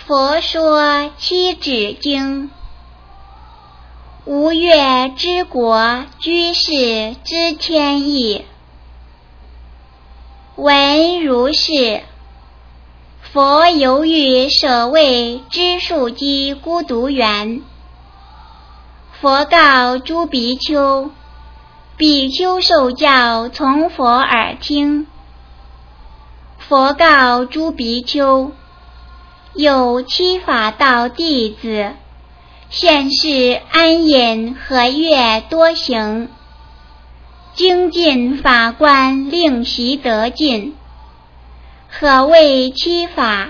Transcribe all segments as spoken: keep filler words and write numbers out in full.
佛说七指经，吴越之国居士之谦意。闻如是，佛犹豫舍卫之树基孤独园。佛告诸比丘，比丘受教从佛耳听。佛告诸比丘，有七法道弟子，现世安隐和悦多行，精进法观令习得尽。何谓七法？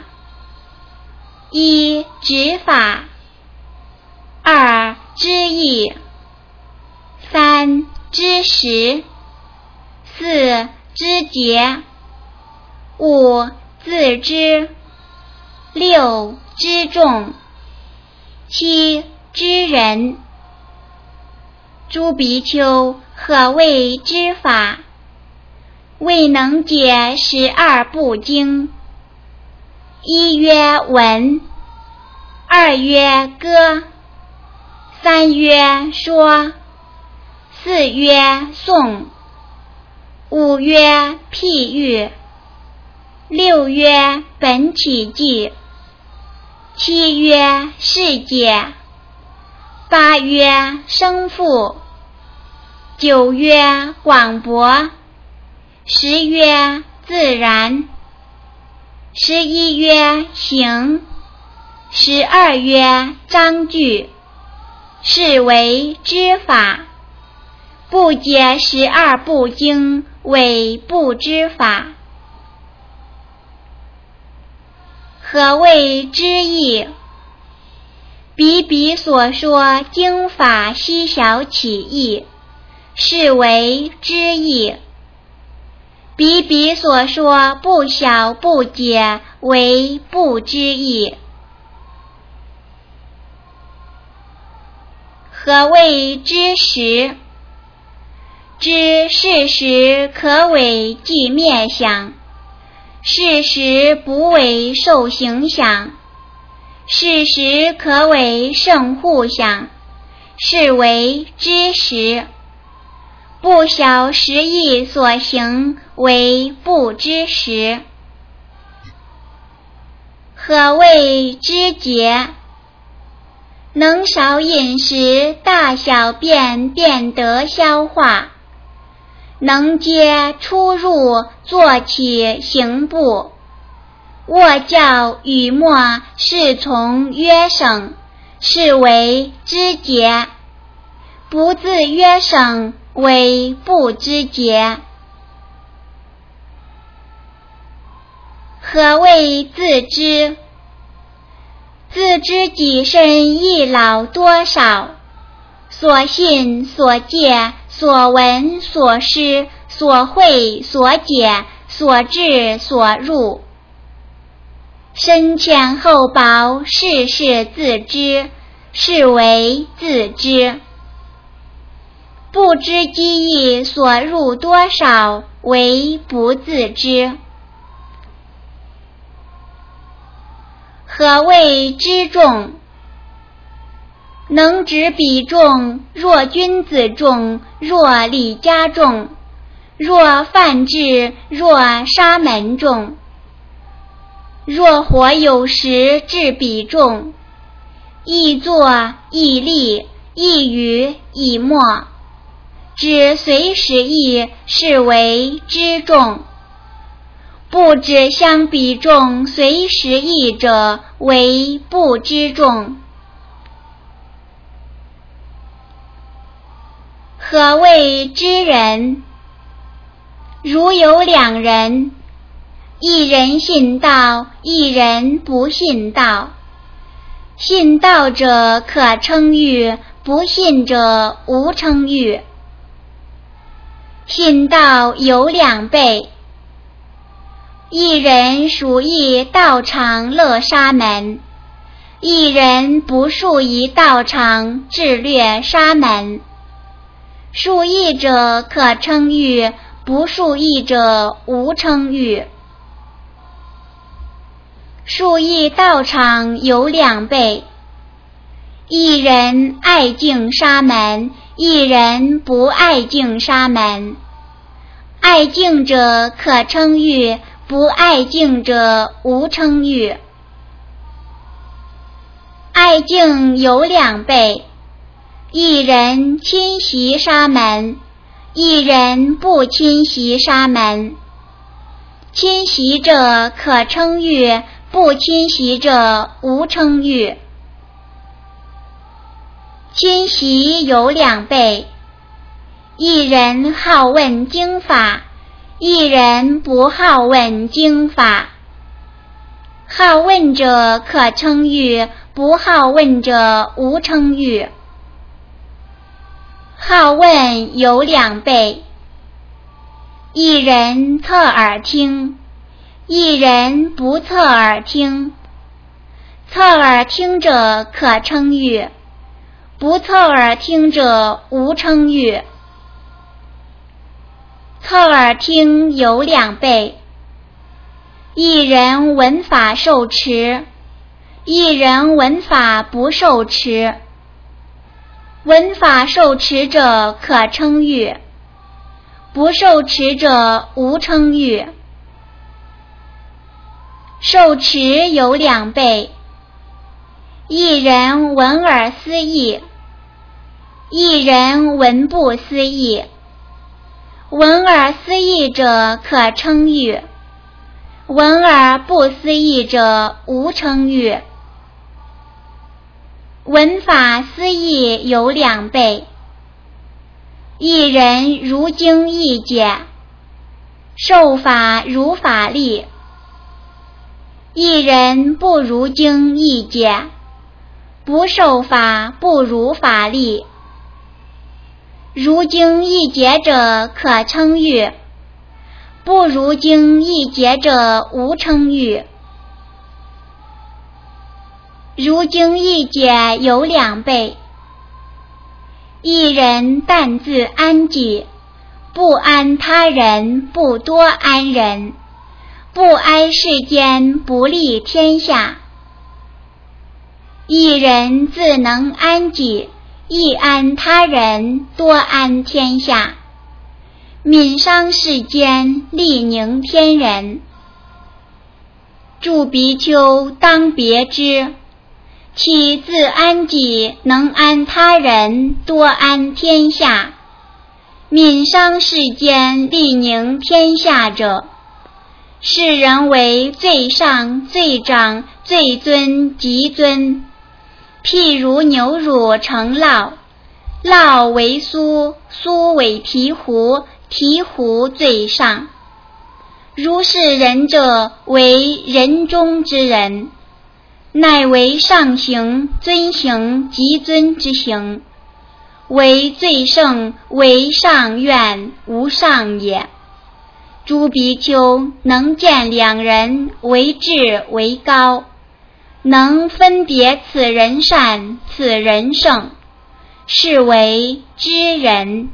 一、指法；二、知义；三、知识；四、知节；五、自知；六、知众；七、知人。诸比丘，何谓知法？未能解十二部经。一曰闻，二曰歌，三曰说，四曰诵，五曰譬喻，六曰本体记，七曰世解，八曰生父，九曰广博，十曰自然，十一曰行，十二曰章句，是为知法。不解十二部经为不知法。何谓知义？彼彼所说经法稀小起义，是为知义。彼彼所说不晓不解，为不知义。何谓知识？知事实可为即灭想，事实不为受形想，事实可为圣护想，是为知识。不晓实义所行，为不知识。何谓知节？能少饮食，大小便便得消化，能接出入，坐起行步，卧教语默，是从约省，是为知节。不自约省，为不知节。何谓自知？自知己身易老多少，所信所戒所闻所思所会所解所至所入，深浅厚薄，事事自知，是为自知。不知机意所入多少，为不自知。何谓知众？能执彼众，若君子众，若李家众，若范志，若沙门众，若火有时至彼众，亦坐亦立，亦语亦默，知随时意，是为知众。不知相比众随时意者，为不知众。何谓知人？如有两人，一人信道，一人不信道。信道者可称誉，不信者无称誉。信道有两辈，一人属于道场乐沙门，一人不属于道场智略沙门。属意者可称誉，不属意者无称誉。 数亿道场有两辈，一人爱敬沙门，一人不爱敬沙门。爱敬者可称誉，不爱敬者无称誉。爱敬有两辈，一人亲习沙门，一人不亲习沙门。亲习者可称誉，不亲习者无称誉。亲习有两辈，一人好问经法，一人不好问经法。好问者可称誉，不好问者无称誉。好问有两辈，一人侧耳听，一人不侧耳听。侧耳听者可称誉，不侧耳听者无称誉。侧耳听有两辈，一人闻法受持，一人闻法不受持。闻法受持者可称誉，不受持者无称誉。受持有两辈，一人闻耳思议，一人闻不思议。闻耳思议者可称誉，闻耳不思议者无称誉。闻法思议有两辈，一人如经义解，受法如法力。一人不如经义解，不受法不如法力。如经义解者可称誉，不如经义解者无称誉。如经义解有两辈，一人但自安己，不安他人，不多安人，不哀世间，不利天下。一人自能安己，亦安他人，多安天下。悯伤世间，利宁天人。诸比丘当别之，其自安己，能安他人，多安天下。悯伤世间，利宁天下者，是人为最上最长最尊极尊。譬如牛乳成酪，酪为酥，酥为醍醐，醍醐最上。如是人者，为人中之人，乃为上行尊行极尊之行，为最胜，为上愿，无上也。诸比丘能见两人，为智为高，能分别此人善，此人圣，是为知人。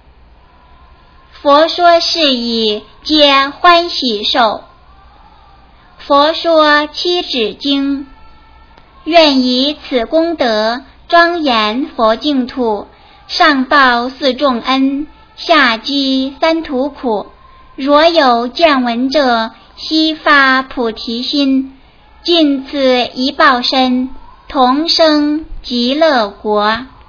佛说是以皆欢喜受。佛说七指经，愿以此功德庄严佛净土，上报四重恩，下济三途苦。若有见闻者，悉发菩提心，尽此一报身，同生极乐国。